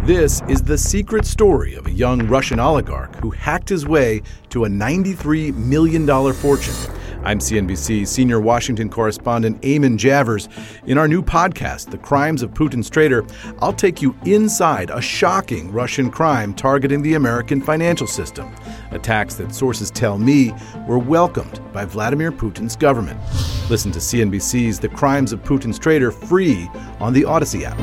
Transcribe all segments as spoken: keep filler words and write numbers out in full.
This is the secret story of a young Russian oligarch who hacked his way to a ninety-three million dollars fortune. I'm C N B C senior Washington correspondent Eamon Javers. In our new podcast, The Crimes of Putin's Traitor, I'll take you inside a shocking Russian crime targeting the American financial system. Attacks that sources tell me were welcomed by Vladimir Putin's government. Listen to C N B C's The Crimes of Putin's Traitor free on the Odyssey app.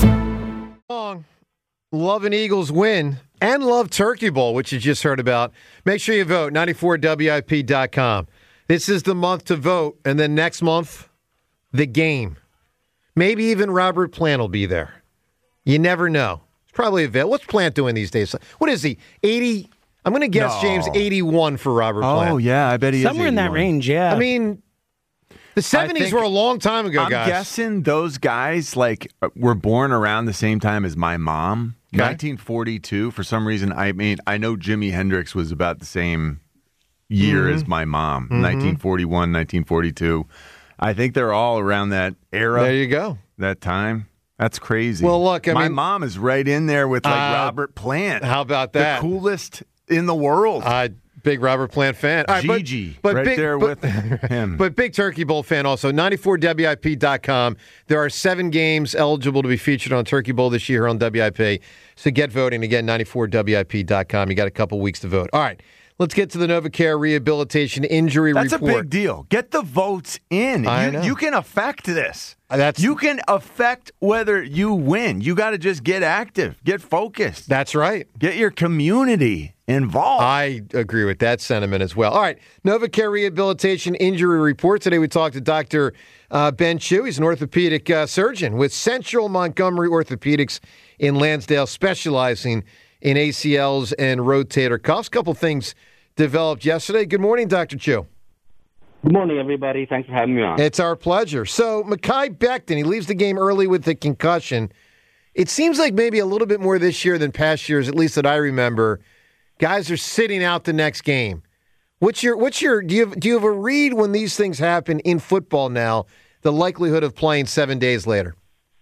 Love an Eagles win and love Turkey Bowl, which you just heard about. Make sure you vote, ninety-four W I P dot com. This is the month to vote, and then next month, the game. Maybe even Robert Plant will be there. You never know. It's probably available. What's Plant doing these days? What is he, eighty? I'm going to guess, no. James, eighty-one for Robert Plant. Oh, yeah, I bet he Somewhere is in that range, yeah. I mean, the seventies were a long time ago, I'm guys. I'm guessing those guys, like, were born around the same time as my mom. Okay. nineteen forty-two, for some reason, I mean, I know Jimi Hendrix was about the same year mm-hmm. as my mom, mm-hmm. nineteen forty-one, nineteen forty-two. I think they're all around that era. There you go. That time. That's crazy. Well, look, I my mean, mom is right in there with, like, uh, Robert Plant. How about that? The coolest in the world. Uh, big Robert Plant fan. All right, Gigi, but, but right big, there but, with him. But big Turkey Bowl fan also, ninety-four W I P dot com. There are seven games eligible to be featured on Turkey Bowl this year on W I P. So get voting. Again, ninety-four W I P dot com. You got a couple weeks to vote. All right, let's get to the NovaCare Rehabilitation Injury That's Report. That's a big deal. Get the votes in. I you, know. you can affect this. That's, you can affect whether you win. You got to just get active. Get focused. That's right. Get your community involved. I agree with that sentiment as well. All right, NovaCare Rehabilitation Injury Report. Today we talked to Doctor Uh, Ben Chu. He's an orthopedic uh, surgeon with Central Montgomery Orthopedics in Lansdale, specializing in A C Ls and rotator cuffs. A couple things developed yesterday. Good morning, Doctor Chu. Good morning, everybody. Thanks for having me on. It's our pleasure. So, Mekhi Becton, he leaves the game early with the concussion. It seems like maybe a little bit more this year than past years, at least that I remember. Guys are sitting out the next game. What's your what's your do you have, do you have a read when these things happen in football now? The likelihood of playing seven days later.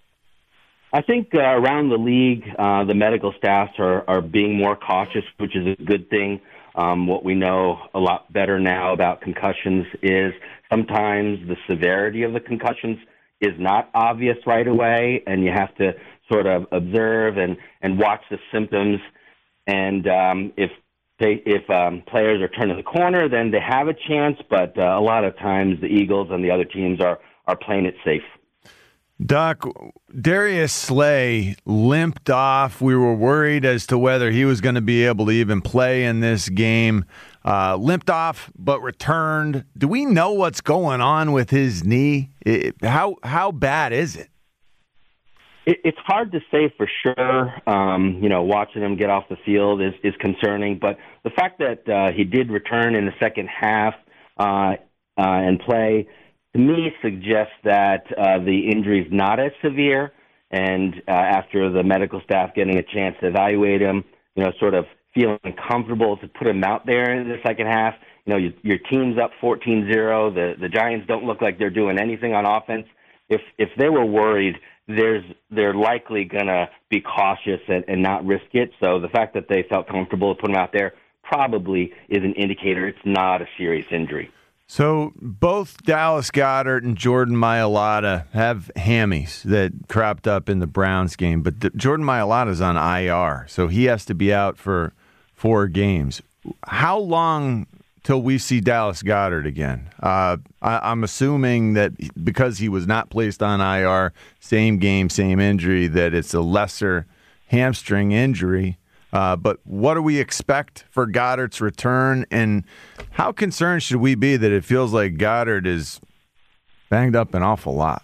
I think uh, around the league, uh, the medical staffs are, are being more cautious, which is a good thing. Um, what we know a lot better now about concussions is sometimes the severity of the concussions is not obvious right away, and you have to sort of observe and, and watch the symptoms. And um, if they, if um, players are turning the corner, then they have a chance. But uh, a lot of times the Eagles and the other teams are, are playing it safe. Doc, Darius Slay limped off. We were worried as to whether he was going to be able to even play in this game. Uh, limped off, but returned. Do we know what's going on with his knee? It, how how bad is it? it? It's hard to say for sure. Um, you know, watching him get off the field is, is concerning. But the fact that uh, he did return in the second half uh, uh, and play, to me, suggests that uh, the injury is not as severe. And uh, after the medical staff getting a chance to evaluate him, you know, sort of feeling comfortable to put him out there in the second half. You know, your, your team's up fourteen zero. The the Giants don't look like they're doing anything on offense. If if they were worried, there's they're likely going to be cautious and, and not risk it. So the fact that they felt comfortable to put him out there probably is an indicator it's not a serious injury. So both Dallas Goedert and Jordan Mailata have hammies that cropped up in the Browns game, but the, Jordan Mailata's on I R, so he has to be out for four games. How long till we see Dallas Goedert again? Uh, I, I'm assuming that because he was not placed on I R, same game, same injury, that it's a lesser hamstring injury. Uh, but what do we expect for Goedert's return, and how concerned should we be that it feels like Goedert is banged up an awful lot?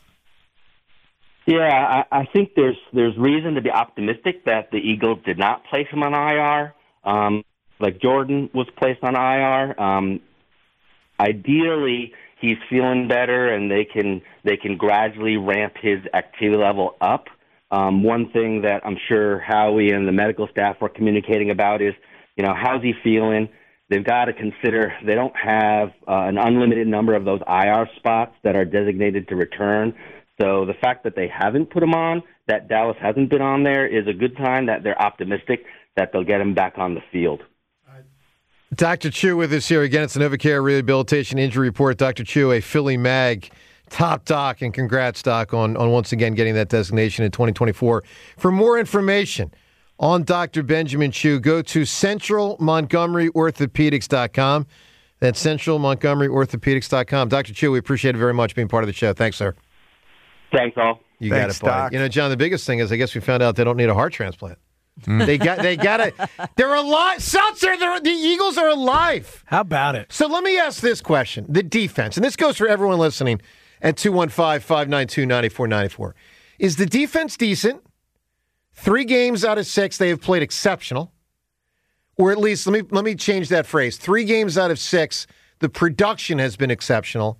Yeah, I, I think there's there's reason to be optimistic that the Eagles did not place him on I R. Um, like Jordan was placed on I R. Um, ideally, he's feeling better, and they can they can gradually ramp his activity level up. Um, one thing that I'm sure Howie and the medical staff were communicating about is, you know, how's he feeling? They've got to consider they don't have uh, an unlimited number of those I R spots that are designated to return. So the fact that they haven't put him on, that Dallas hasn't been on there, is a good sign that they're optimistic that they'll get him back on the field. Doctor Chu with us here again. It's the NovaCare Rehabilitation Injury Report. Doctor Chu, a Philly Mag top doc, and congrats, Doc, on, on once again getting that designation in twenty twenty-four. For more information on Doctor Benjamin Chu, go to central montgomery orthopedics dot com. That's central montgomery orthopedics dot com. Doctor Chu, we appreciate it very much being part of the show. Thanks, sir. Thanks, all. You Thanks, got it, buddy. Doc. You know, John, the biggest thing is I guess we found out they don't need a heart transplant. They got, they got it. They're alive. Seltzer, they're, the Eagles are alive. How about it? So let me ask this question. The defense, and this goes for everyone listening at two one five, five nine two, nine four nine four. Is the defense decent? Three games out of six, they have played exceptional. Or at least, let me let me change that phrase. Three games out of six, the production has been exceptional.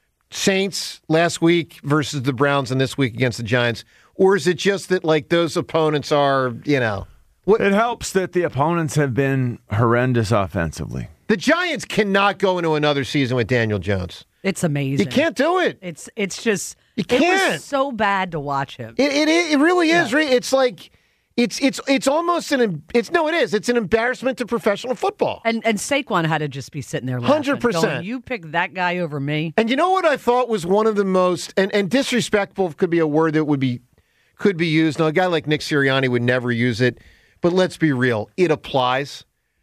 Saints last week versus the Browns and this week against the Giants. Or is it just that, like, those opponents are, you know... What? It helps that the opponents have been horrendous offensively. The Giants cannot go into another season with Daniel Jones. It's amazing. You can't do it. It's it's just You It can't. was so bad to watch him. It it, it really is. Yeah. Right? It's like it's it's it's almost an it's no, it is. It's an embarrassment to professional football. And and Saquon had to just be sitting there laughing, one hundred percent. going, you picked that guy over me. And you know what I thought was one of the most and, and disrespectful could be a word that would be could be used. Now, a guy like Nick Sirianni would never use it, but let's be real, it applies.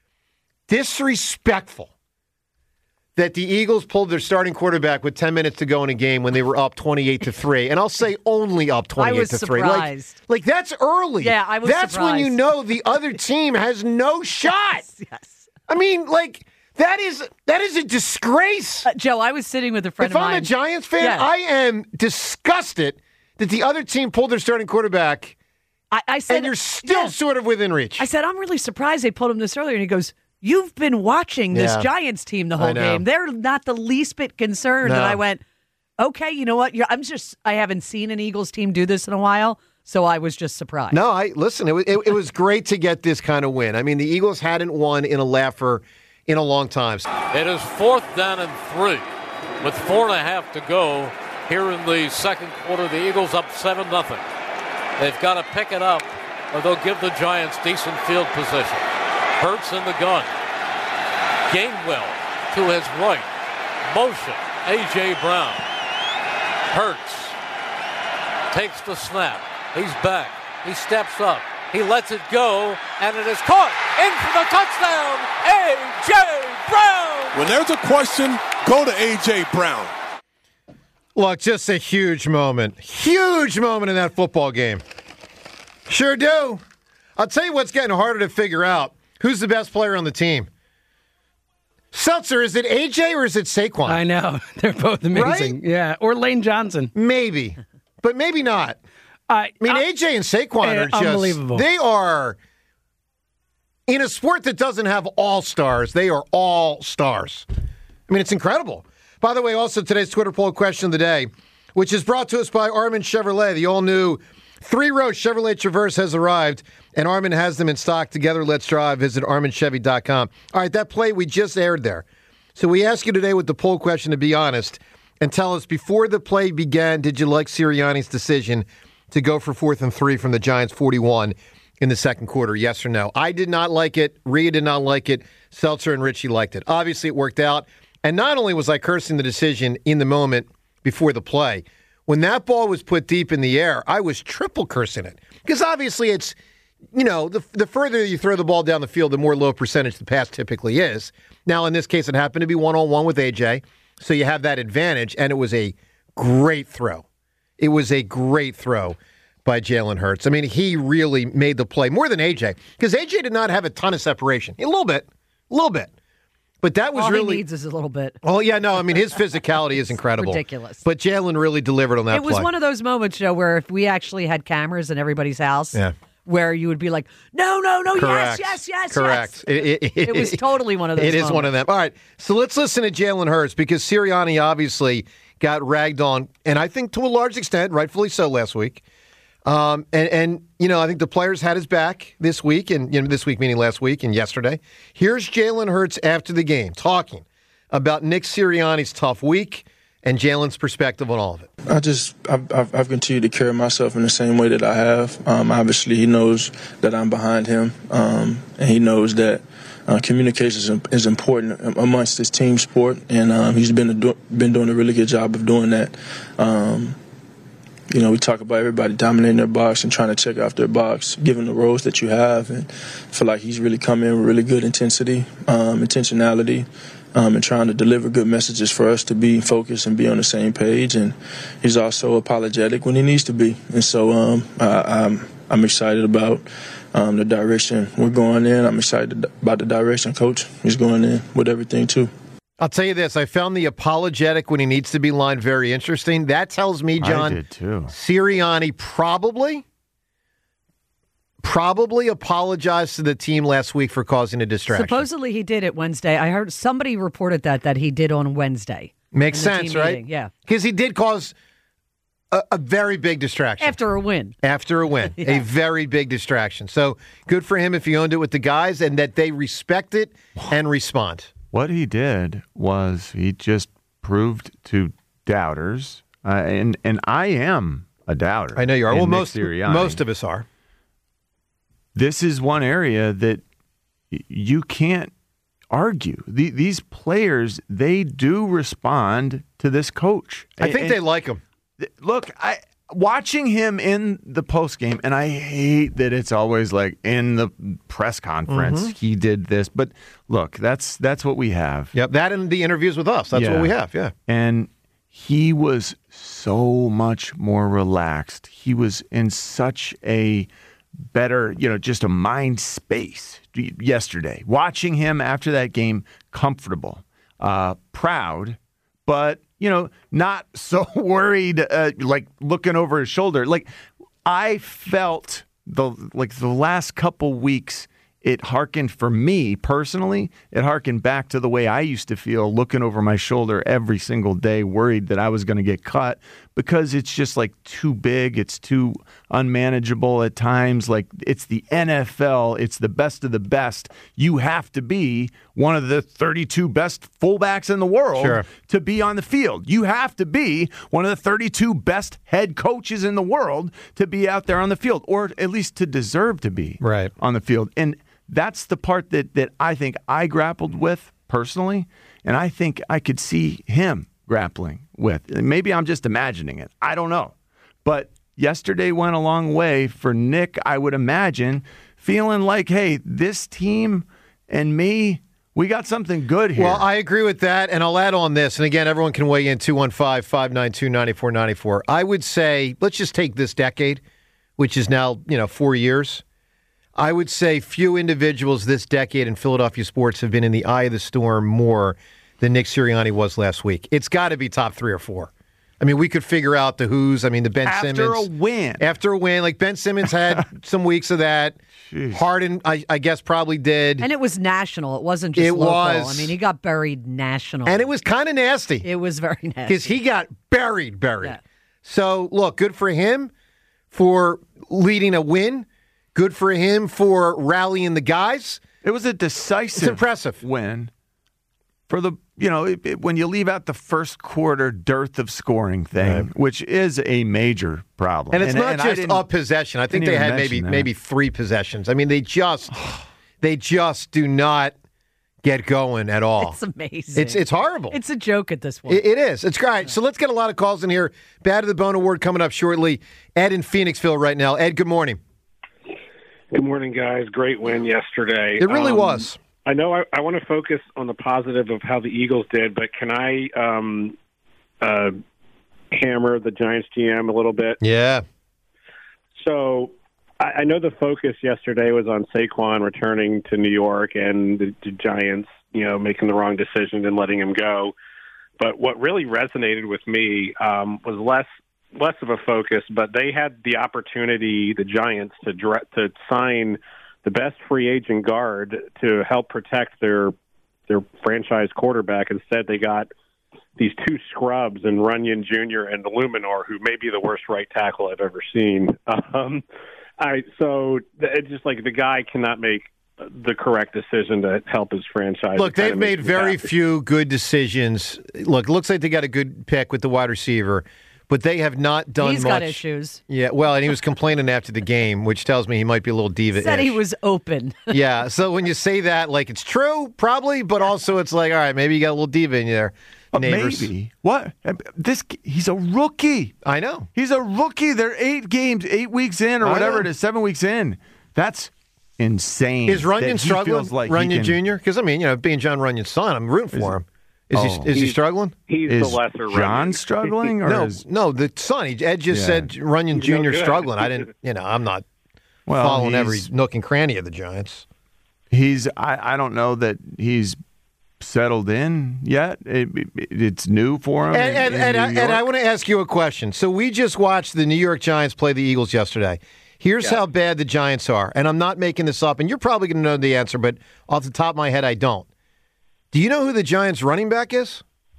Disrespectful that the Eagles pulled their starting quarterback with ten minutes to go in a game when they were up twenty-eight to three. And I'll say only up twenty-eight to three. surprised. Like, like that's early. Yeah, I was That's surprised. when you know the other team has no shot. Yes, yes. I mean, like, that is that is a disgrace. Uh, Joe, I was sitting with a friend If of I'm mine. a Giants fan, Yeah. I am disgusted that the other team pulled their starting quarterback I, I said, and you're still yeah. sort of within reach. I said, I'm really surprised they pulled him this earlier. And he goes, you've been watching this Yeah. Giants team the I whole know. game. They're not the least bit concerned. No. And I went, okay, you know what? You're, I'm just, I haven't seen an Eagles team do this in a while. So I was just surprised. No, I listen. It was it, it was great to get this kind of win. I mean, the Eagles hadn't won in a laugher in a long time. It is fourth down and three with four and a half to go here in the second quarter. The Eagles up seven nothing. They've got to pick it up or they'll give the Giants decent field position. Hurts in the gun. Gainwell to his right. Motion. A J. Brown. Hurts takes the snap. He's back. He steps up. He lets it go, and it is caught. In for the touchdown, A J. Brown. When there's a question, go to A J. Brown. Look, just a huge moment. Huge moment in that football game. Sure do. I'll tell you what's getting harder to figure out. Who's the best player on the team? Seltzer, is it A J or is it Saquon? I know. They're both amazing. Right? Yeah. Or Lane Johnson. Maybe, but maybe not. I I mean, uh, A J and Saquon uh, are just unbelievable. They are in a sport that doesn't have all stars. They are all stars. I mean, it's incredible. By the way, also today's Twitter poll question of the day, which is brought to us by Armin Chevrolet. The all-new three-row Chevrolet Traverse has arrived, and Armin has them in stock. Together, let's drive. Visit armin chevy dot com. All right, that play we just aired there. So we ask you today with the poll question to be honest and tell us, before the play began, did you like Sirianni's decision to go for fourth and three from the Giants' forty-one in the second quarter, yes or no? I did not like it. Rhea did not like it. Seltzer and Richie liked it. Obviously, it worked out. And not only was I cursing the decision in the moment before the play, when that ball was put deep in the air, I was triple cursing it. Because obviously it's, you know, the, the further you throw the ball down the field, the more low percentage the pass typically is. Now, in this case, it happened to be one-on-one with A J, so you have that advantage, and it was a great throw. It was a great throw by Jalen Hurts. I mean, he really made the play, more than A J, because A J did not have a ton of separation. A little bit, a little bit. But that was All really... he needs is a little bit. Oh, yeah, no, I mean, his physicality is incredible. Ridiculous. But Jalen really delivered on that It was play. one of those moments, Joe, where if we actually had cameras in everybody's house, Yeah. where you would be like, no, no, no, Correct. yes, yes, yes, Correct. yes. It, it, It was totally one of those It is moments. one of them. All right, so let's listen to Jalen Hurts, because Sirianni obviously got ragged on, and I think to a large extent, rightfully so, last week. Um, and, and, you know, I think the players had his back this week, and you know, this week meaning last week and yesterday. Here's Jalen Hurts after the game talking about Nick Sirianni's tough week and Jalen's perspective on all of it. I just, I've, I've, I've continued to carry myself in the same way that I have. Um, obviously, he knows that I'm behind him, um, and he knows that uh, communication is, is important amongst this team sport, and um, he's been a, been doing a really good job of doing that. Um, you know, we talk about everybody dominating their box and trying to check off their box, given the roles that you have, and I feel like he's really come in with really good intensity, um, intentionality. Um, and trying to deliver good messages for us to be focused and be on the same page. And he's also apologetic when he needs to be. And so um, I, I'm, I'm excited about um, the direction we're going in. I'm excited about the direction Coach is going in with everything, too. I'll tell you this. I found the apologetic when he needs to be line very interesting. That tells me, John, I did too. Sirianni probably... Probably apologized to the team last week for causing a distraction. Supposedly he did it Wednesday. I heard somebody reported that, that he did on Wednesday. Makes sense, right? Meeting. Yeah. Because he did cause a, a very big distraction. After a win. After a win. yeah. A very big distraction. So good for him if he owned it with the guys and that they respect it and respond. What he did was he just proved to doubters, uh, and, and I am a doubter. I know you are. Well, Nick most, Sirianni. most of us are. This is one area that you can't argue. The, these players, they do respond to this coach. I think and, they like him. Look, I watching him in the postgame, and I hate that it's always like in the press conference, mm-hmm. he did this. But look, that's that's what we have. Yep, that and the interviews with us. That's yeah. what we have, yeah. And he was so much more relaxed. He was in such a better, you know, just a mind space yesterday. Watching him after that game, comfortable, uh, proud, but, you know, not so worried, uh, like looking over his shoulder. Like, I felt the like the last couple weeks, it harkened for me personally, it harkened back to the way I used to feel looking over my shoulder every single day, worried that I was going to get cut because it's just like too big. It's too unmanageable at times. Like it's the N F L. It's the best of the best. You have to be one of the thirty-two best fullbacks in the world sure. to be on the field. You have to be one of the thirty-two best head coaches in the world to be out there on the field, or at least to deserve to be right. on the field. And that's the part that, that I think I grappled with personally, and I think I could see him grappling with. Maybe I'm just imagining it. I don't know. But yesterday went a long way for Nick, I would imagine, feeling like, hey, this team and me, we got something good here. Well, I agree with that, and I'll add on this. And again, everyone can weigh in two one five, five nine two, nine four nine four. I would say, let's just take this decade, which is now, you know, four years. I would say few individuals this decade in Philadelphia sports have been in the eye of the storm more than Nick Sirianni was last week. It's got to be top three or four. I mean, we could figure out the who's. I mean, the Ben after Simmons. After a win. After a win. Like Ben Simmons had some weeks of that. Jeez. Harden, I, I guess, probably did. And it was national. It wasn't just it local. Was. I mean, he got buried national. And it was kind of nasty. It was very nasty. Because he got buried, buried. Yeah. So, look, good for him for leading a win. Good for him for rallying the guys. It was a decisive it's impressive. win for the, you know, it, it, when you leave out the first quarter dearth of scoring thing, right. which is a major problem. And it's and, not and just a possession. I think they had maybe that. maybe three possessions. I mean, they just they just do not get going at all. It's amazing. It's it's horrible. It's a joke at this point. It, it is. It's great. So let's get a lot of calls in here. Bad to the Bone Award coming up shortly. Ed in Phoenixville right now. Ed, good morning. Good morning, guys. Great win yesterday. It really um, was. I know I, I want to focus on the positive of how the Eagles did, but can I um, uh, hammer the Giants G M a little bit? Yeah. So I, I know the focus yesterday was on Saquon returning to New York and the, the Giants, you know, making the wrong decision and letting him go. But what really resonated with me um, was less less of a focus, but they had the opportunity, the Giants, to to sign the best free agent guard to help protect their their franchise quarterback. Instead, they got these two scrubs in Runyon Junior and Illuminor, who may be the worst right tackle I've ever seen. Um, I so it's just like the guy cannot make the correct decision to help his franchise. Look, they've kinda made makes me very happy. few good decisions. Look, it looks like they got a good pick with the wide receiver, but they have not done He's much. got issues. Yeah, well, and he was complaining after the game, which tells me he might be a little diva. Said he was open. Yeah, so when you say that, like, it's true, probably, but also it's like, all right, maybe you got a little diva in there. But Neighbors. maybe. What? This he's a rookie. I know. He's a rookie. They're eight games, eight weeks in, or I whatever know. it is, seven weeks in. That's insane. Is Runyon that he struggling? feels like he Runyon can- Junior? Because, I mean, you know, being John Runyon's son, I'm rooting for him. Is, Oh. he, is he He's- struggling? He's Is the lesser John Runyon. struggling? Or No, is, no, the son. He, Ed just Yeah. said Runyon He's no Junior good. struggling. I didn't, you know, I'm not well, following every he's- nook and cranny of the Giants. He's. I, I don't know that he's settled in yet. It, it, it's new for him. And, in- and, in and, New I, and I York. want to ask you a question. So we just watched the New York Giants play the Eagles yesterday. Here's how bad the Giants are, and I'm not making this up, and you're probably going to know the answer, but off the top of my head, I don't. Do you know who the Giants' running back is?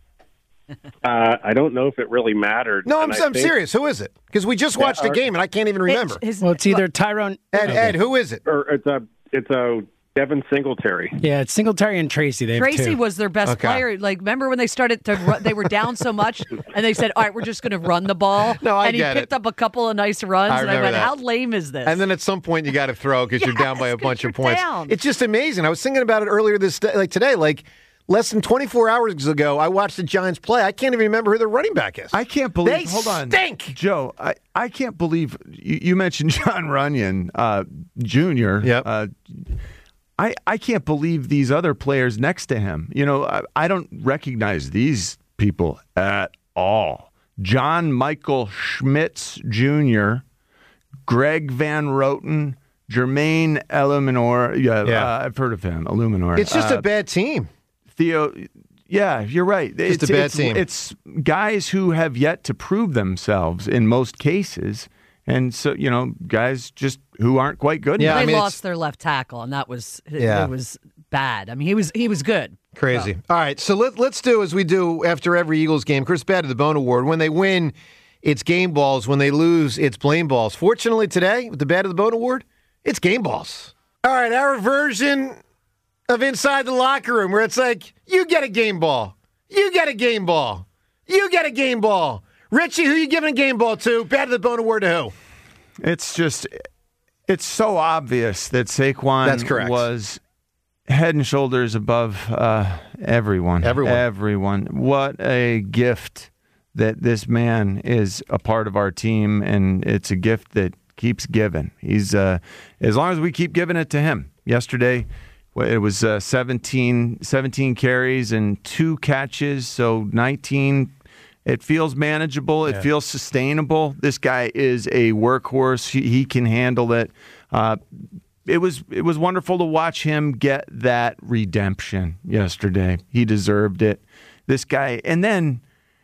Uh, I don't know if it really mattered. No, I'm, and I I'm think- serious. Who is it? Because we just watched the our- game, and I can't even remember. His- Well, it's either Tyrone. Ed, okay. Ed, who is it? Or it's a it's a Devin Singletary. Yeah, it's Singletary and Tracy. They have Tracy two. was their best Okay. player. Like, remember when they started to run, they were down so much, and they said, "All right, we're just going to run the ball." No, I and he get picked it. up a couple of nice runs, I and I remember went, that. "How lame is this?" And then at some point you got to throw because you're down by a Yes, 'cause bunch of you're points. down. It's just amazing. I was thinking about it earlier this day, like today, like less than twenty-four hours ago. I watched the Giants play. I can't even remember who their running back is. I can't believe. They hold on, stink. Joe. I, I can't believe you, you mentioned John Runyon uh, Junior Yep. Uh, I I can't believe these other players next to him. You know, I, I don't recognize these people at all. John Michael Schmitz Junior, Greg Van Roten, Jermaine Illuminor. Yeah, Yeah. Uh, I've heard of him. Illuminor. It's just Uh, a bad team. Theo, yeah, you're right. Just it's, a bad it's, team. It's guys who have yet to prove themselves in most cases, and so you know, guys just who aren't quite good. Yeah, enough. they I mean, lost it's- their left tackle, and that was Yeah. it was bad. I mean, he was he was good. Crazy. All right, so let, let's do as we do after every Eagles game. Chris Bad to the Bone Award. When they win, it's game balls. When they lose, it's blame balls. Fortunately, today, with the Bad to the Bone Award, it's game balls. All right, our version of Inside the Locker Room, where it's like, you get a game ball. You get a game ball. You get a game ball. Richie, who you giving a game ball to? Bad to the Bone Award to who? It's just, it's so obvious that Saquon That's correct. was head and shoulders above uh, everyone. Everyone. Everyone. What a gift that this man is a part of our team, and it's a gift that keeps giving. He's uh, as long as we keep giving it to him. Yesterday, well, it was uh, seventeen, seventeen carries and two catches, so nineteen. It feels manageable. It feels sustainable. This guy is a workhorse. He, he can handle it. Uh, it was it was wonderful to watch him get that redemption yesterday. He deserved it. This guy, and then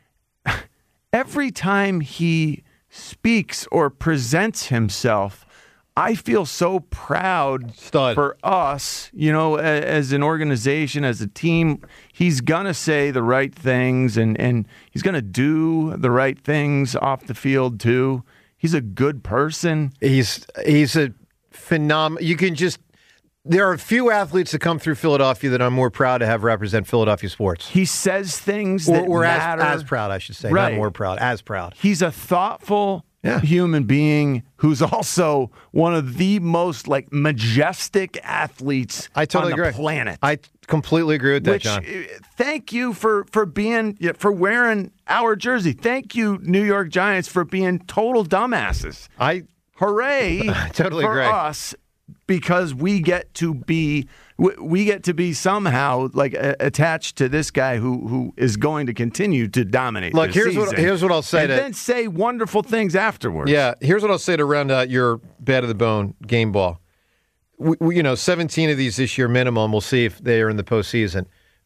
every time he speaks or presents himself, I feel so proud Stud. for us, you know, a- as an organization, as a team. He's going to say the right things, and, and he's going to do the right things off the field, too. He's a good person. He's he's a phenomenal. You can just there are a few athletes that come through Philadelphia that I'm more proud to have represent Philadelphia sports. He says things Or, that or as, matter. as proud, I should say, Right. not more proud, as proud. He's a thoughtful Yeah. human being who's also one of the most like majestic athletes I totally on the agree. planet. I completely agree with that, Which, John. uh, thank you for for being for wearing our jersey. Thank you, New York Giants, for being total dumbasses. I Hooray! totally for agree. us, because we get to be we, we get to be somehow like a, attached to this guy who who is going to continue to dominate. Look, this here's what- season. here's what I'll say and to- then say wonderful things afterwards. Yeah, here's what I'll say to round out your Bad of the Bone game ball. We, we, you know, seventeen of these this year minimum. We'll see if they are in the postseason.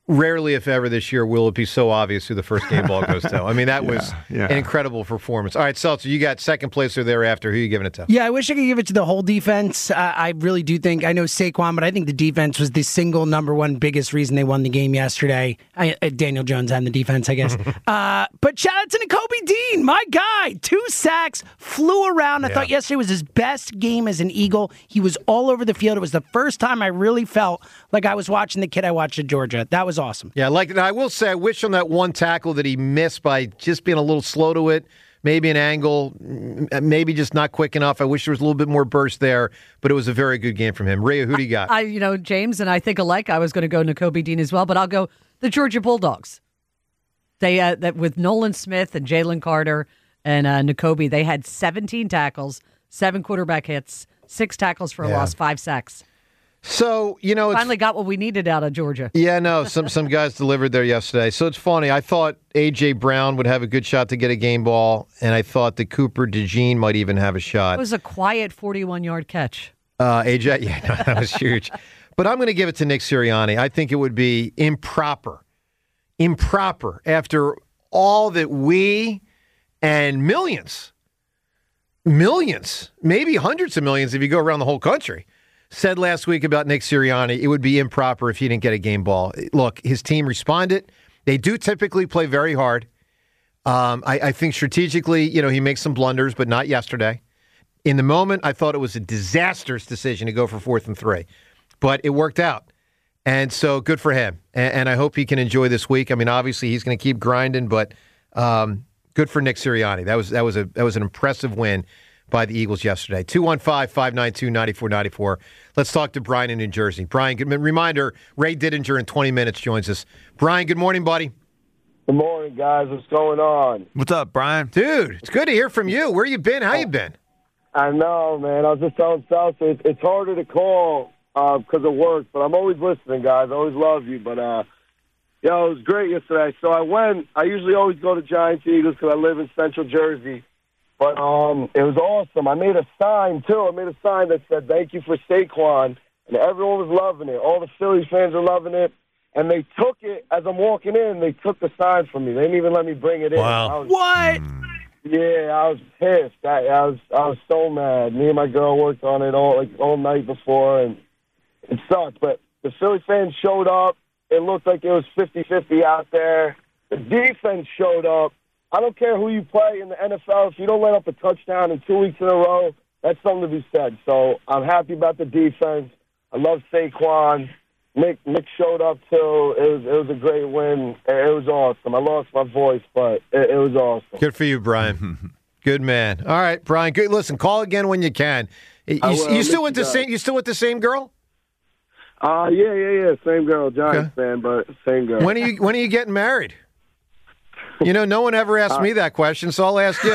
rarely, if ever, this year will it be so obvious who the first game ball goes to. I mean, that Yeah, was yeah. an incredible performance. All right, Seltzer, you got second place or thereafter. Who are you giving it to? Yeah, I wish I could give it to the whole defense. Uh, I really do think, I know Saquon, but I think the defense was the single number one biggest reason they won the game yesterday. I, uh, Daniel Jones and the defense, I guess. uh, but shout out to Nakobe Dean, my guy. Two sacks, flew around. I Yeah. thought yesterday was his best game as an Eagle. He was all over the field. It was the first time I really felt like I was watching the kid I watched at Georgia. That was awesome. Yeah, like I will say, I wish on that one tackle that he missed by just being a little slow to it, maybe an angle, maybe just not quick enough. I wish there was a little bit more burst there, but it was a very good game from him. Rhea, who do you got? I, you know, James and I think alike. I was going to go Nakobe Dean as well, but I'll go the Georgia Bulldogs. They uh, that with Nolan Smith and Jalen Carter and uh, Nakobe, they had seventeen tackles, seven quarterback hits, six tackles for a Yeah. loss, five sacks. So, you know, it's, Finally got what we needed out of Georgia. yeah, no, some some guys delivered there yesterday. So it's funny. I thought A J. Brown would have a good shot to get a game ball, and I thought that Cooper DeJean might even have a It shot. was a quiet forty-one-yard catch. Uh, A J, yeah, no, that was huge. But I'm going to give it to Nick Sirianni. I think it would be improper, improper after all that we and millions, millions, maybe hundreds of millions if you go around the whole country, said last week about Nick Sirianni. It would be improper if he didn't get a game ball. Look, his team responded. They do typically play very hard. Um, I, I think strategically, you know, he makes some blunders, but not yesterday. In the moment, I thought it was a disastrous decision to go for fourth and three, but it worked out. And so good for him. And, and I hope he can enjoy this week. I mean, obviously he's going to keep grinding, but um, good for Nick Sirianni. That was that was a that was an impressive win by the Eagles yesterday. two one five, five nine two, nine four nine four. Let's talk to Brian in New Jersey. Brian, good reminder, Ray Didinger in twenty minutes joins us. Brian, good morning, buddy. Good morning, guys. What's going on? What's up, Brian? Dude, it's good to hear from you. Where you been? How you been? I know, man. I was just telling Salsa, it's, it's harder to call because uh, of work, but I'm always listening, guys. I always love you. But, uh, yo, it was great yesterday. So I went. I usually always go to Giants Eagles because I live in Central Jersey. But um, it was awesome. I made a sign, too. I made a sign that said, thank you for Saquon. And everyone was loving it. All the Phillies fans were loving it. And they took it, as I'm walking in, they took the sign from me. They didn't even let me bring it in. Wow. I was, What? Yeah, I was pissed. I, I was I was so mad. Me and my girl worked on it all like all night before, and it sucked. But the Philly fans showed up. It looked like it was fifty-fifty out there. The defense showed up. I don't care who you play in the N F L. If you don't let up a touchdown in two weeks in a row, that's something to be said. So I'm happy about the defense. I love Saquon. Nick Nick showed up too. It was it was a great win. It was awesome. I lost my voice, but it, it was awesome. Good for you, Brian. Good man. All right, Brian. Good. Listen, call again when you can. You, I will. you still Miss with you the guys. same? You still with the same girl? Uh yeah, yeah, yeah. Same girl, Giants fan, but same girl. When are you When are you getting married? You know, no one ever asked me that question, so I'll ask you.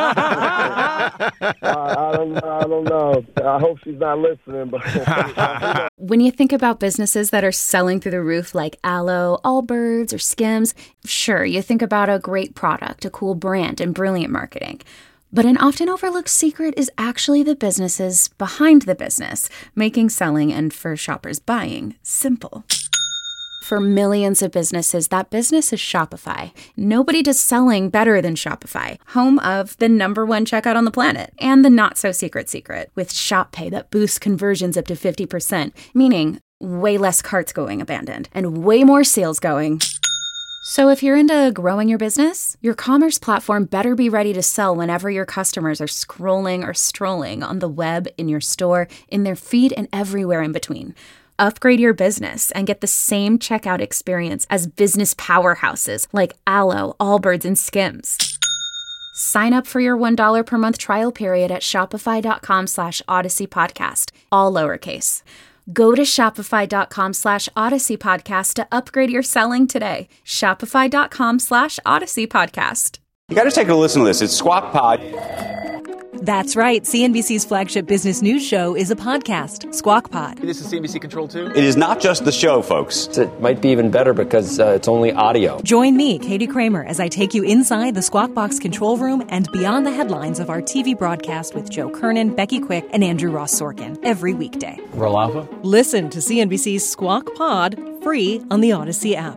I, I don't know. I don't know. I hope she's not listening. But When you think about businesses that are selling through the roof like Aloe, Allbirds, or Skims, sure, you think about a great product, a cool brand, and brilliant marketing. But an often overlooked secret is actually the businesses behind the business, making selling and for shoppers buying simple. For millions of businesses, that business is Shopify. Nobody does selling better than Shopify, home of the number one checkout on the planet and the not-so-secret secret with Shop Pay that boosts conversions up to fifty percent, meaning way less carts going abandoned and way more sales going. So if you're into growing your business, your commerce platform better be ready to sell whenever your customers are scrolling or strolling on the web, in your store, in their feed, and everywhere in between. Upgrade your business and get the same checkout experience as business powerhouses like Aloe, Allbirds, and Skims. Sign up for your one dollar per month trial period at shopify.com slash Odyssey Podcast, all lowercase. Go to shopify.com slash Odyssey Podcast to upgrade your selling today. Shopify.com slash Odyssey Podcast. You got to take a listen to this. It's Squawk Pod. That's right. C N B C's flagship business news show is a podcast, Squawk Pod. This is C N B C Control too? It is not just the show, folks. It might be even better because uh, it's only audio. Join me, Katie Kramer, as I take you inside the Squawk Box control room and beyond the headlines of our T V broadcast with Joe Kernan, Becky Quick, and Andrew Ross Sorkin every weekday. Roll Alpha? Listen to C N B C's Squawk Pod free on the Odyssey app.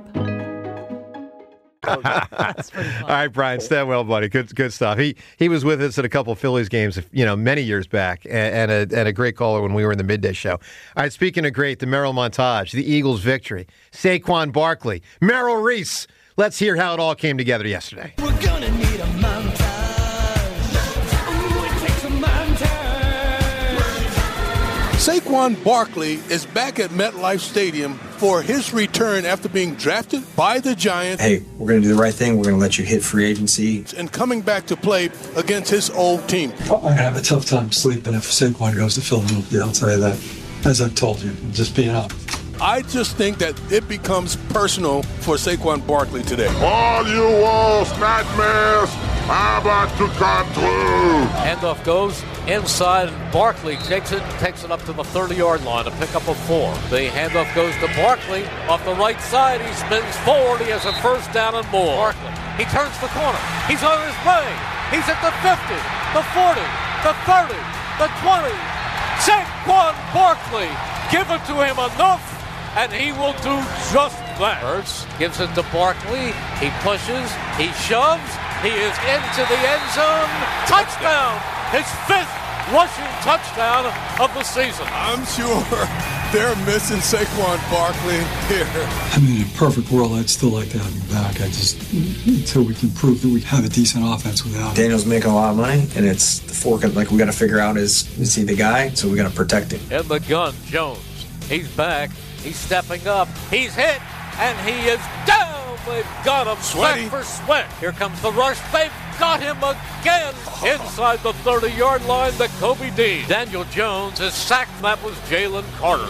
That's pretty fun. All right, Brian, stand well, buddy. Good, good stuff. He he was with us at a couple of Phillies games, you know, many years back, and, and a and a great caller when we were in the midday show. All right, speaking of great, the Merrill montage, the Eagles' victory, Saquon Barkley, Merrill Reese. Let's hear how it all came together yesterday. We're gonna need a montage. Ooh, it takes a montage. Saquon Barkley is back at MetLife Stadium for his return after being drafted by the Giants. Hey, we're going to do the right thing. We're going to let you hit free agency. And coming back to play against his old team. I'm going to have a tough time sleeping if Saquon goes to Philadelphia. I'll tell you that. As I've told you, just being up. I just think that it becomes personal for Saquon Barkley today. All you worst nightmares are about to come true. Handoff goes inside, and Barkley takes it, takes it up to the thirty-yard line to pick up a four. The handoff goes to Barkley off the right side. He spins forward. He has a first down and more. Barkley, he turns the corner. He's on his way. He's at the fifty, the forty, the thirty, the twenty. Saquon Barkley, give it to him enough, and he will do just that. Hurts gives it to Barkley. He pushes. He shoves. He is into the end zone. Touchdown! His fifth rushing touchdown of the season. I'm sure they're missing Saquon Barkley here. I mean, in a perfect world, I'd still like to have him back. I just, until we can prove that we have a decent offense without him. Daniel's making a lot of money, and it's the fork. Like, we got to figure out is, is he the guy? So we got to protect him. In the gun, Jones. He's back. He's stepping up. He's hit, and he is down. They've got him sweat for sweat. Here comes the rush. They've got him again inside the thirty-yard line. The Kobe Dean. Daniel Jones is sacked. That was Jalen Carter.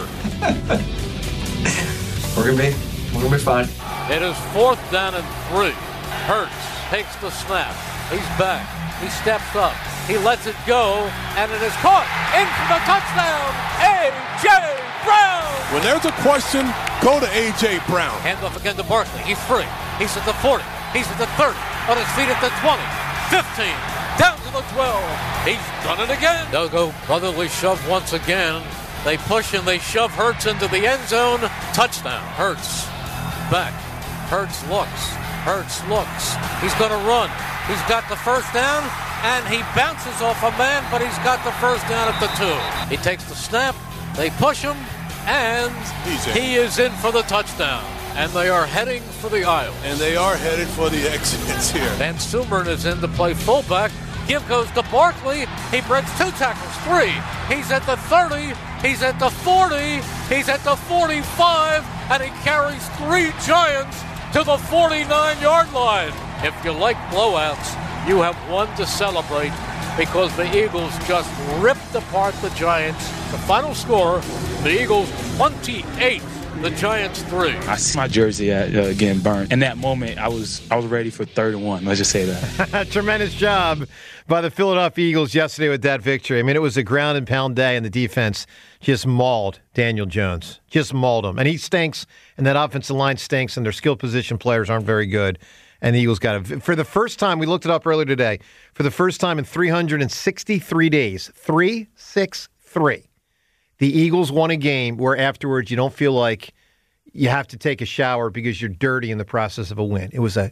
We're gonna be, we're gonna be fine. It is fourth down and three. Hurts takes the snap. He's back. He steps up. He lets it go, and it is caught in for the touchdown. A J Brown. When there's a question, go to A J Brown. Hand off again to Barkley. He's free. He's at the forty. He's at the thirty. On his feet at the twenty. fifteen. Down to the twelve. He's done it again. They'll go brotherly shove once again. They push and they shove Hurts into the end zone. Touchdown. Hurts back. Hurts looks. Hurts looks. He's going to run. He's got the first down, and he bounces off a man, but he's got the first down at the two. He takes the snap. They push him, and he is in for the touchdown. And they are heading for the aisle. And they are headed for the exits here. Van Sumeren is in to play fullback. Give goes to Barkley. He breaks two tackles, three. He's at the thirty. He's at the forty. He's at the forty-five. And he carries three Giants to the forty-nine-yard line. If you like blowouts, you have one to celebrate because the Eagles just ripped apart the Giants. The final score, the Eagles twenty-eight, the Giants three. I see my jersey at, uh, getting burned. In that moment, I was I was ready for third and one. Let's just say that. Tremendous job by the Philadelphia Eagles yesterday with that victory. I mean, it was a ground and pound day, and the defense just mauled Daniel Jones. Just mauled him. And he stinks, and that offensive line stinks, and their skill position players aren't very good. And the Eagles got it. For the first time, we looked it up earlier today, for the first time in three hundred sixty-three days, three six three, the Eagles won a game where afterwards you don't feel like you have to take a shower because you're dirty in the process of a win. It was a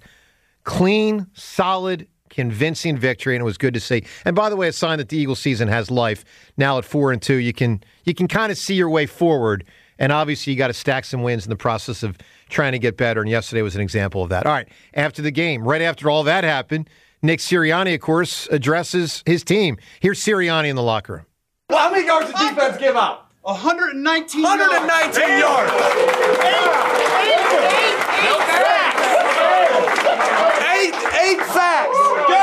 clean, solid, convincing victory, and it was good to see. And by the way, a sign that the Eagles season has life. Now at four and two, you can you can kind of see your way forward. And obviously, you got to stack some wins in the process of trying to get better. And yesterday was an example of that. All right, after the game, right after all that happened, Nick Sirianni, of course, addresses his team. Here's Sirianni in the locker room. Well, how many yards did defense give up? one hundred nineteen one hundred nineteen yards. Eight, eight, eight, eight sacks.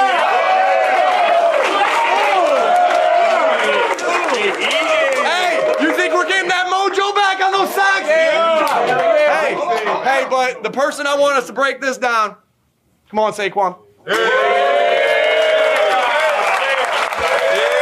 Hey, you think we're getting that mojo back on those sacks? Hey, hey, but the person I want us to break this down, come on, Saquon. Yeah.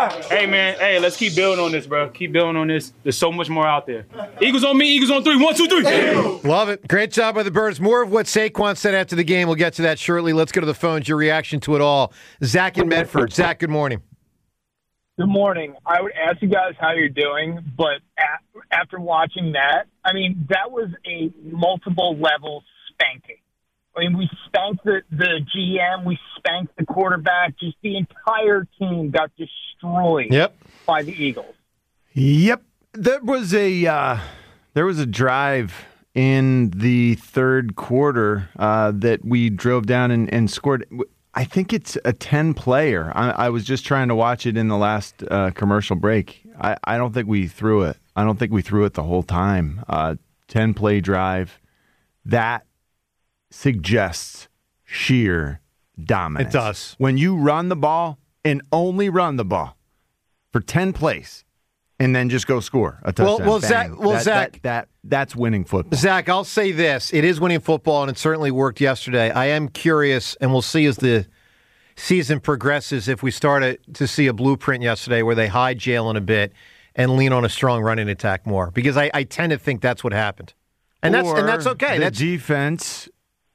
Hey, man. Hey, let's keep building on this, bro. Keep building on this. There's so much more out there. Eagles on me. Eagles on three. One, two, three. Love it. Great job by the Birds. More of what Saquon said after the game. We'll get to that shortly. Let's go to the phones. Your reaction to it all. Zach in Medford. Zach, good morning. Good morning. I would ask you guys how you're doing, but a- after watching that, I mean, that was a multiple level spanking. I mean, we spanked the, the G M, we spanked the quarterback, just the entire team got destroyed yep. by the Eagles. Yep. There was a uh, there was a drive in the third quarter uh, that we drove down and, and scored. I think it's a ten-player. I, I was just trying to watch it in the last uh, commercial break. I, I don't think we threw it. I don't think we threw it the whole time. Uh, ten-play drive. That suggests sheer dominance. It does. When you run the ball and only run the ball for ten plays and then just go score a touchdown. Well, well, bang, Zach, well that, Zach, that, that that's winning football. Zach, I'll say this. It is winning football, and it certainly worked yesterday. I am curious, and we'll see as the season progresses, if we start to see a blueprint yesterday where they hide Jalen a bit and lean on a strong running attack more. Because I, I tend to think that's what happened. And that's or and that's okay. The That's defense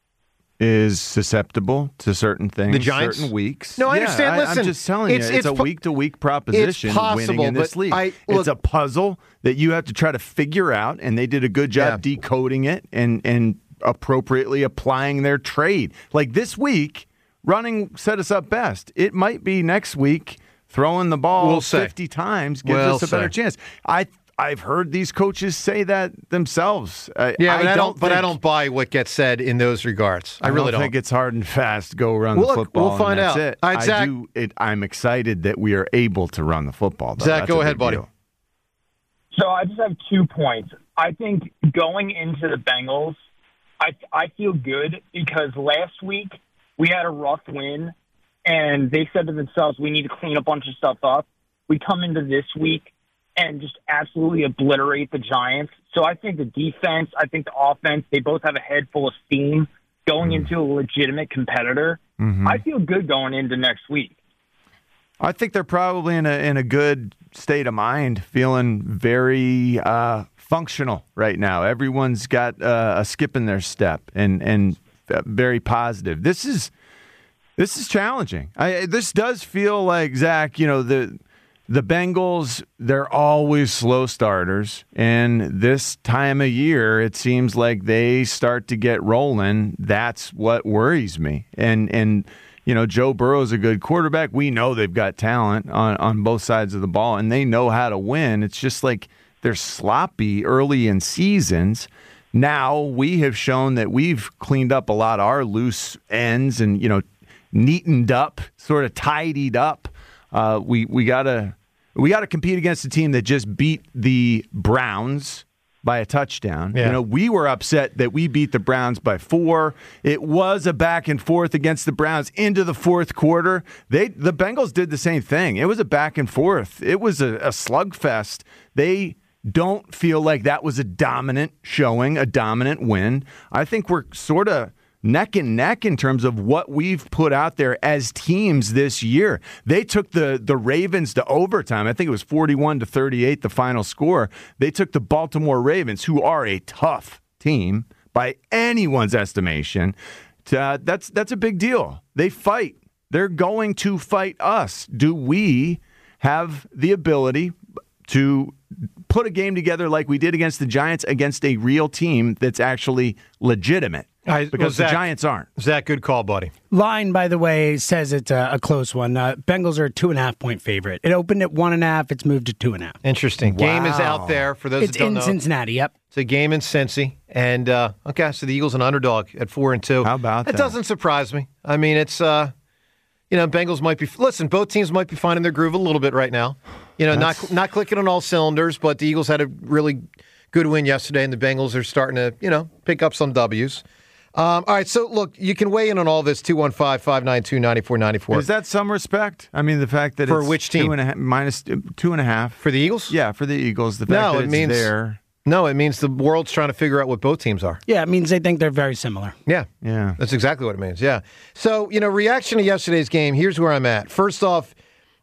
is susceptible to certain things, The Giants? certain weeks. No, I Yeah, understand. Listen, I'm just telling it's- you, it's, it's a po- week-to-week proposition it's possible, winning in this but league. I- it's look- a puzzle that you have to try to figure out, and they did a good job Yeah. decoding it and, and appropriately applying their trade. Like this week, running set us up best. It might be next week, throwing the ball We'll say. fifty times gives We'll us a better say. chance. I I've heard these coaches say that themselves. I, yeah, but I, I don't. But I think- don't buy what gets said in those regards. I, really don't don't. think it's hard and fast. Go run Well, the look, football. we'll find and that's out. It. All right, I Zach. do. It, I'm excited that we are able to run the football. Though. Zach, That's go a ahead, big buddy. deal. So I just have two points. I think going into the Bengals, I I feel good because last week we had a rough win, and they said to themselves, we need to clean a bunch of stuff up. We come into this week and just absolutely obliterate the Giants. So I think the defense, I think the offense, they both have a head full of steam going into a legitimate competitor. Mhm. I feel good going into next week. I think they're probably in a in a good state of mind, feeling very uh, functional right now. Everyone's got uh, a skip in their step and and uh, very positive. This is this is challenging. I, this does feel like, Zach, you know, the the Bengals, they're always slow starters, and this time of year, it seems like they start to get rolling. That's what worries me. And and. You know, Joe Burrow's a good quarterback. We know they've got talent on, on both sides of the ball, and they know how to win. It's just like they're sloppy early in seasons. Now we have shown that we've cleaned up a lot of our loose ends and, you know, neatened up, sort of tidied up. Uh, we we gotta we gotta compete against a team that just beat the Browns by a touchdown. Yeah. You know, we were upset that we beat the Browns by four. It was a back and forth against the Browns into the fourth quarter. They the Bengals did the same thing. It was a back and forth. It was a, a slugfest. They don't feel like that was a dominant showing, a dominant win. I think we're sort of neck and neck in terms of what we've put out there as teams this year. They took the the Ravens to overtime. I think it was forty-one to thirty-eight, the final score. They took the Baltimore Ravens, who are a tough team by anyone's estimation. To, uh, that's that's a big deal. They fight. They're going to fight us. Do we have the ability to put a game together like we did against the Giants against a real team that's actually legitimate? I, Because well, Zach, the Giants aren't. Zach, good call, buddy. Line, by the way, says it's a, a close one. Uh, Bengals are a two and a half point favorite. It opened at one and a half. It's moved to two and a half. Interesting. Game is Wow. out there for those It's that don't in know. Cincinnati. Yep. It's a game in Cincy, and uh, okay, so the Eagles an underdog at four and two. How about that? that? Doesn't surprise me. I mean, it's uh, you know, Bengals might be listen. Both teams might be finding their groove a little bit right now. You know, That's- not not clicking on all cylinders, but the Eagles had a really good win yesterday, and the Bengals are starting to you know pick up some W's. Um, all right, so look, you can weigh in on all this two one five, five nine two, nine four nine four. Is that some respect? I mean, the fact that For it's which team? two and a half, minus two and a half for the Eagles? Yeah, for the Eagles. The fact No, that it it's means there. No, it means the world's trying to figure out what both teams are. Yeah, it means they think they're very similar. Yeah. Yeah. That's exactly what it means. Yeah. So, you know, reaction to yesterday's game, here's where I'm at. First off,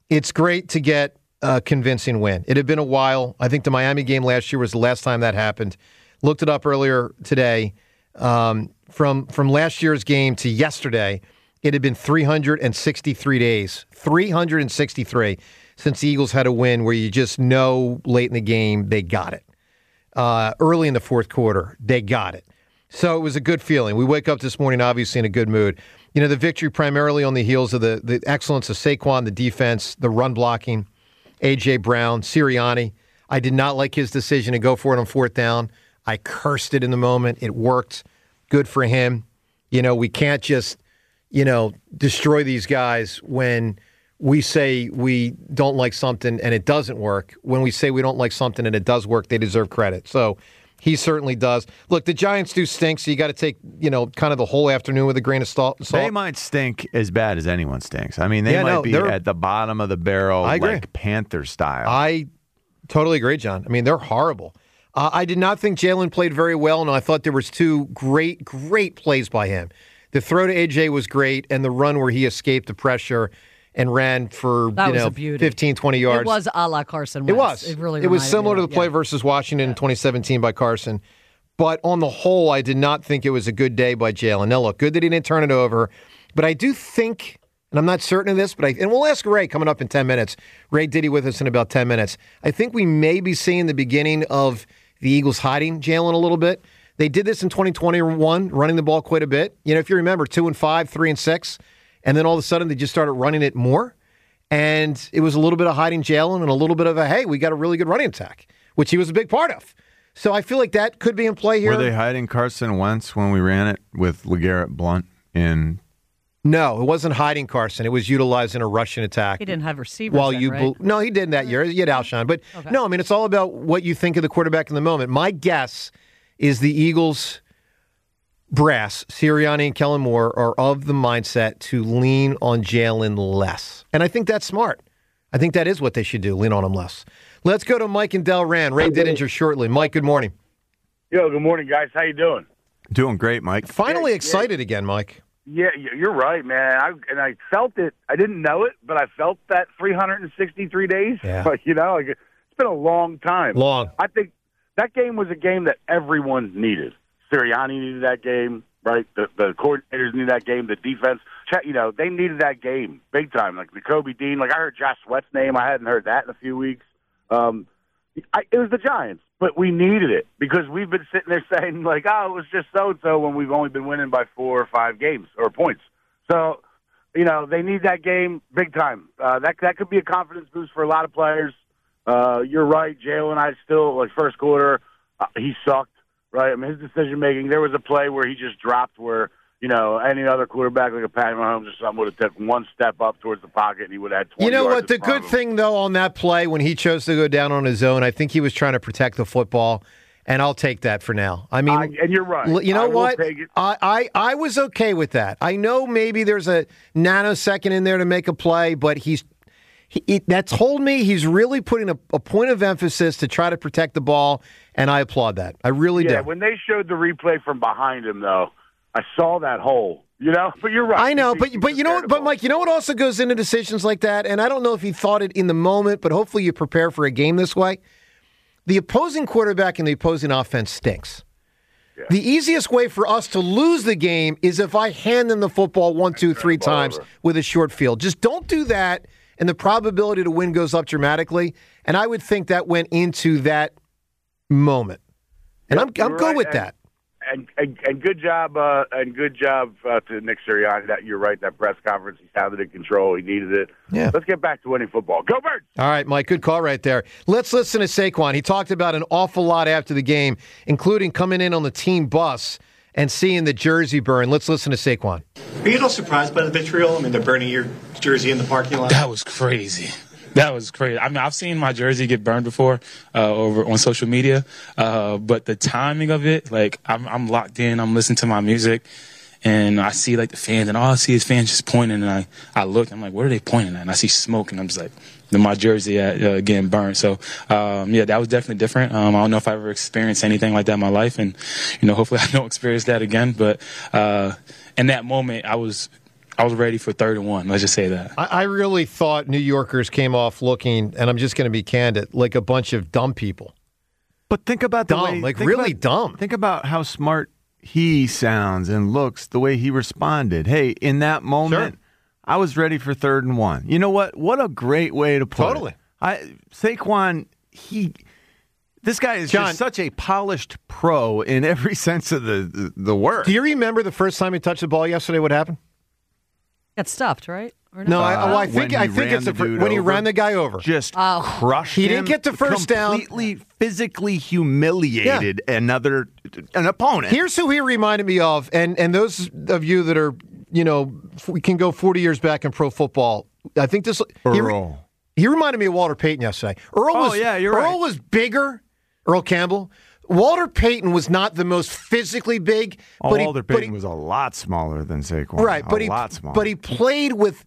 it's great to get a convincing win. It had been a while. I think the Miami game last year was the last time that happened. Looked it up earlier today. Um, from from last year's game to yesterday, it had been three hundred sixty-three days. three hundred sixty-three since the Eagles had a win where you just know late in the game they got it. Uh, early in the fourth quarter, they got it. So it was a good feeling. We wake up this morning, obviously, in a good mood. You know, the victory primarily on the heels of the, the excellence of Saquon, the defense, the run blocking, A J. Brown, Sirianni. I did not like his decision to go for it on fourth down. I cursed it in the moment. It worked. Good for him. You know, we can't just, you know, destroy these guys when we say we don't like something and it doesn't work. When we say we don't like something and it does work, they deserve credit. So he certainly does. Look, the Giants do stink, so you got to take, you know, kind of the whole afternoon with a grain of salt. They might stink as bad as anyone stinks. I mean, they Yeah, might no, be they're- at the bottom of the barrel, I agree. like Panther style. I totally agree, John. I mean, they're horrible. Uh, I did not think Jalen played very well, and I thought there was two great, great plays by him. The throw to A J was great, and the run where he escaped the pressure and ran for That you was know a beauty. fifteen, twenty yards. It was a la Carson Wentz. It was. It really It was reminded similar me to of the that, play yeah. versus Washington in twenty seventeen by Carson. But on the whole, I did not think it was a good day by Jalen. Now, look, good that he didn't turn it over. But I do think, and I'm not certain of this, but I, and we'll ask Ray coming up in ten minutes. Ray Diddy with us in about ten minutes. I think we may be seeing the beginning of the Eagles hiding Jalen a little bit. They did this in twenty twenty-one, running the ball quite a bit. You know, if you remember, two and five, three and six, and then all of a sudden they just started running it more. And it was a little bit of hiding Jalen and a little bit of a, hey, we got a really good running attack, which he was a big part of. So I feel like that could be in play here. Were they hiding Carson Wentz when we ran it with LeGarrette Blount in? No, it wasn't hiding Carson. It was utilizing a rushing attack. He didn't have receivers While then, you, right? bel- no, he didn't that year. He had Alshon, but Okay. no, I mean it's all about what you think of the quarterback in the moment. My guess is the Eagles brass, Sirianni and Kellen Moore, are of the mindset to lean on Jalen less, and I think that's smart. I think that is what they should do: lean on him less. Let's go to Mike and Delran. Ray Didinger shortly. Mike, good morning. Yo, good morning, guys. How you doing? Doing great, Mike. Finally excited again, Mike. Yeah, y- you're right, man. I, and I felt it. I didn't know it, but I felt that three hundred sixty-three days. Yeah. Like, you know, like it's been a long time. Long. I think that game was a game that everyone needed. Sirianni needed that game, right? The, the coordinators needed that game. The defense, Ch- you know, they needed that game big time. Like the Kobe Dean. Like I heard Josh Sweat's name. I hadn't heard that in a few weeks. Um, I, it was the Giants, but we needed it because we've been sitting there saying like, oh, it was just so-and-so when we've only been winning by four or five games or points. So, you know, they need that game big time. Uh, that that could be a confidence boost for a lot of players. Uh, you're right, Jalen. I still like first quarter, uh, he sucked. Right, I mean his decision making. There was a play where he just dropped where you know any other quarterback like a Patrick Mahomes or something would have taken one step up towards the pocket and he would have had twenty You know yards what? The in front good of him. thing, though, on that play when he chose to go down on his own, I think he was trying to protect the football, and I'll take that for now. I mean, I- and you're right. l- You know I will what? take it. I, I I was okay with that. I know maybe there's a nanosecond in there to make a play, but he's he, he, that told me he's really putting a, a point of emphasis to try to protect the ball, and I applaud that. I really yeah, do. when they showed the replay from behind him, though, I saw that hole. You know, but you're right. I know, but but you know, what- but Mike, you know what also goes into decisions like that, and I don't know if he thought it in the moment, but hopefully you prepare for a game this way. The opposing quarterback and the opposing offense stinks. The easiest way for us to lose the game is if I hand them the football one, two, three times with a short field. Just don't do that, and the probability to win goes up dramatically. And I would think that went into that moment, and I'm I'm You're good right, with and- that. And, and and good job, uh, and good job uh, to Nick Sirianni. That you're right. That press conference, he sounded in control. He needed it. Yeah. Let's get back to winning football. Go Birds! All right, Mike, good call right there. Let's listen to Saquon. He talked about an awful lot after the game, including coming in on the team bus and seeing the jersey burn. Let's listen to Saquon. Are you at all surprised by the vitriol? I mean, they're burning your jersey in the parking lot. That was crazy. That was crazy. I mean, I've seen my jersey get burned before uh, over on social media, uh, but the timing of it, like, I'm, I'm locked in. I'm listening to my music, and I see, like, the fans, and all I see is fans just pointing, and I, I look, I'm like, what are they pointing at? And I see smoke, and I'm just like, my jersey at, uh, getting burned. So, um, yeah, that was definitely different. Um, I don't know if I ever experienced anything like that in my life, and, you know, hopefully I don't experience that again. But uh, in that moment, I was I was ready for third and one. Let's just say that. I, I really thought New Yorkers came off looking, and I'm just going to be candid, like a bunch of dumb people. But think about the dumb, way, like think really about, dumb. Think about how smart he sounds and looks, the way he responded. Hey, in that moment, Sure. I was ready for third and one. You know what? What a great way to put Totally. it. I Saquon, he this guy is John, just such a polished pro in every sense of the, the, the word. Do you remember the first time he touched the ball yesterday? What happened? Got stuffed, right? Or No, I, Uh, well, I think when I he think ran it's the the fir- dude when he over. ran the guy over. Just Oh. crushed He him. didn't get the first down. Completely physically humiliated another an opponent. Here's who he reminded me of, and and those of you that are, you know, we can go forty years back in pro football. I think this he, re- Earl. he reminded me of Walter Payton yesterday. Earl Oh, was yeah, you're Earl right. was bigger. Earl Campbell. Walter Payton was not the most physically big, Oh, but he, Walter but Payton he- was a lot smaller than Saquon. right, a but he lot smaller. but he played with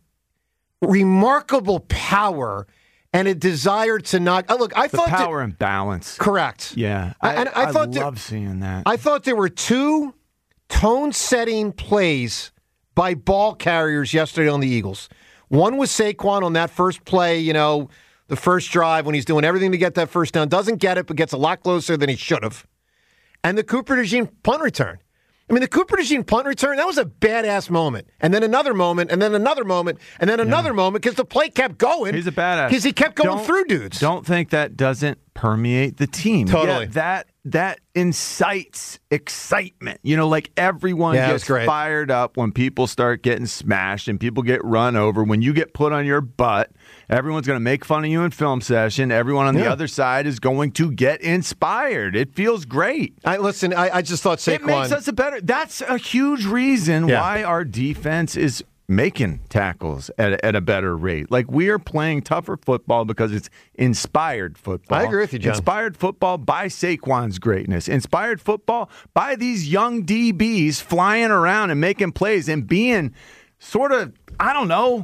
remarkable power and a desire to knock. Oh, look, I the thought that- power and balance. correct. Yeah, I- I, and I I thought that- love seeing that. I thought there were two tone-setting plays by ball carriers yesterday on the Eagles. One was Saquon on that first play, you know, the first drive when he's doing everything to get that first down. Doesn't get it, but gets a lot closer than he should have. And the Cooper DeJean punt return. I mean, the Cooper DeJean punt return, that was a badass moment. And then another moment, and then another moment, and then another moment because the play kept going. He's a badass. Because he kept going Don't- through dudes. Don't think that doesn't permeate the team. Totally. Yeah, that that incites excitement. You know, like everyone Yeah, it was gets great. fired up when people start getting smashed and people get run over. When you get put on your butt, everyone's going to make fun of you in film session. Everyone on the Yeah. other side is going to get inspired. It feels great. I listen, I, I just thought Saquon. It makes us a better. That's a huge reason Yeah. why our defense is making tackles at, at a better rate. Like, we are playing tougher football because it's inspired football. I agree with you, John. Inspired football by Saquon's greatness. Inspired football by these young D Bs flying around and making plays and being sort of, I don't know,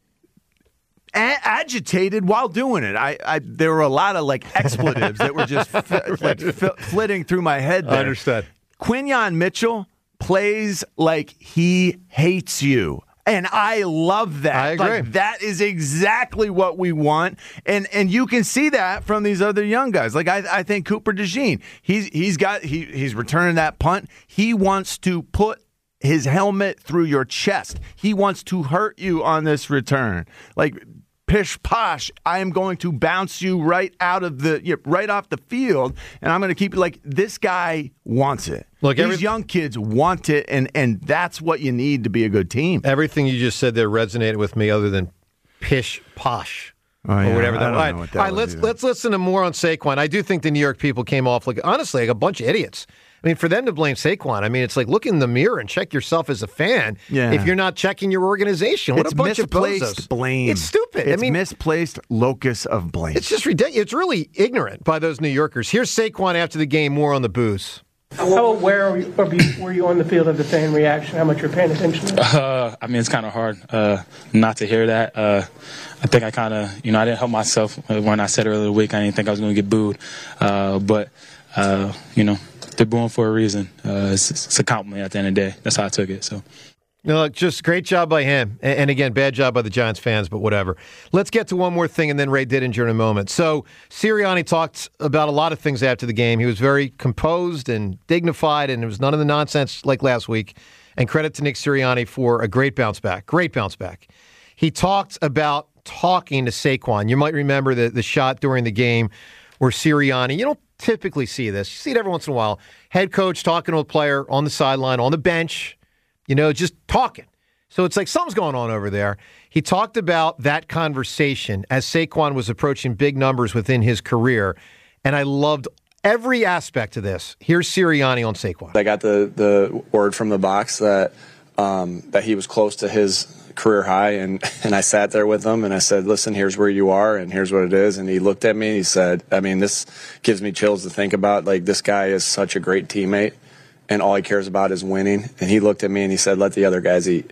a- agitated while doing it. I, I there were a lot of like expletives that were just f- like f- flitting through my head there. I understood. Quinyon Mitchell plays like he hates you. And I love that. I agree. Like, that is exactly what we want. And and you can see that from these other young guys. Like I, I think Cooper DeJean, he's he's got he he's returning that punt. He wants to put his helmet through your chest. He wants to hurt you on this return. Like, pish posh, I am going to bounce you right out of the you know, right off the field, and I'm going to keep it like this guy wants it. Look, these every- young kids want it, and and that's what you need to be a good team. Everything you just said there resonated with me, other than pish posh Oh, yeah. or whatever. I That don't all right, know what that all right, was let's either. let's listen to more on Saquon. I do think the New York people came off like honestly like a bunch of idiots. I mean, for them to blame Saquon, I mean, it's like look in the mirror and check yourself as a fan. Yeah. If you're not checking your organization, what It's a bunch of misplaced bozos. blame. It's stupid. It's I mean, misplaced locus of blame. it's just ridiculous. It's really ignorant by those New Yorkers. Here's Saquon after the game. More on the booze. How aware were you, were you- were you on the field of the fan reaction? How much you're paying attention to it? Uh, I mean, it's kind of hard uh, not to hear that. Uh, I think I kind of, you know, I didn't help myself when I said earlier in the week I didn't think I was going to get booed. Uh, but, uh, you know, they're booing for a reason. Uh, it's, it's a compliment at the end of the day. That's how I took it. So. No, look, just great job by him. And and again, bad job by the Giants fans, but whatever. Let's get to one more thing, and then Ray Didinger in a moment. So Sirianni talked about a lot of things after the game. He was very composed and dignified, and there was none of the nonsense like last week. And credit to Nick Sirianni for a great bounce back. Great bounce back. He talked about talking to Saquon. You might remember the, the shot during the game where Sirianni, you don't typically see this. You see it every once in a while. Head coach talking to a player on the sideline, on the bench, you know, just talking. So it's like something's going on over there. He talked about that conversation as Saquon was approaching big numbers within his career, and I loved every aspect of this. Here's Sirianni on Saquon. I got the, the word from the box that um, that he was close to his career high, and, and I sat there with him, and I said, listen, here's where you are, and here's what it is. And he looked at me, and he said, I mean, this gives me chills to think about. Like, this guy is such a great teammate, and all he cares about is winning. And he looked at me, and he said, let the other guys eat.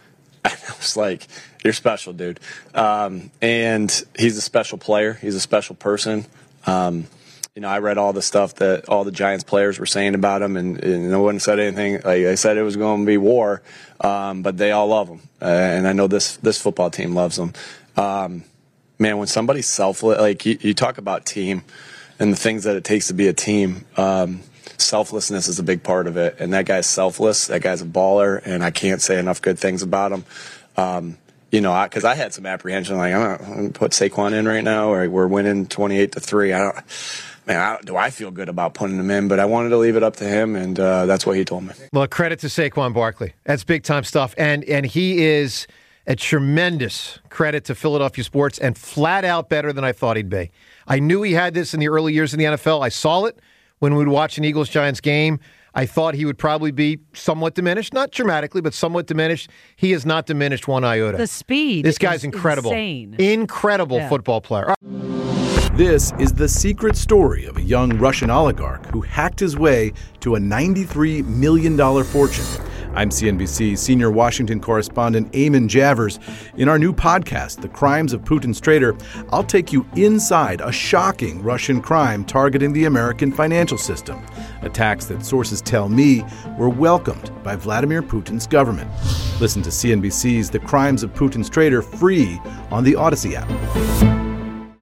I was like, you're special, dude. Um, and he's a special player. He's a special person. Um, you know, I read all the stuff that all the Giants players were saying about him, and, and no one said anything. Like they said, it was going to be war, um, but they all love him, uh, and I know this this football team loves him. Um, man, when somebody's selfless, like you, you talk about team and the things that it takes to be a team. Um, selflessness is a big part of it, and that guy's selfless. That guy's a baller, and I can't say enough good things about him. Um, You know, because I, I had some apprehension, like I'm not going to put Saquon in right now, or we're winning twenty-eight to three. I don't, man, I, do I feel good about putting him in? But I wanted to leave it up to him, and uh, that's what he told me. Well, credit to Saquon Barkley. That's big time stuff, and and he is a tremendous credit to Philadelphia sports, and flat out better than I thought he'd be. I knew he had this in the early years in the N F L. I saw it when we would watch an Eagles Giants game. I thought he would probably be somewhat diminished, not dramatically, but somewhat diminished. He is not diminished one iota. The speed. This guy's is incredible. Insane. Incredible Yeah. football player. This is the secret story of a young Russian oligarch who hacked his way to a ninety-three million dollars fortune. I'm C N B C senior Washington correspondent Eamon Javers. In our new podcast, The Crimes of Putin's Traitor, I'll take you inside a shocking Russian crime targeting the American financial system. Attacks that sources tell me were welcomed by Vladimir Putin's government. Listen to C N B C's The Crimes of Putin's Traitor free on the Odyssey app.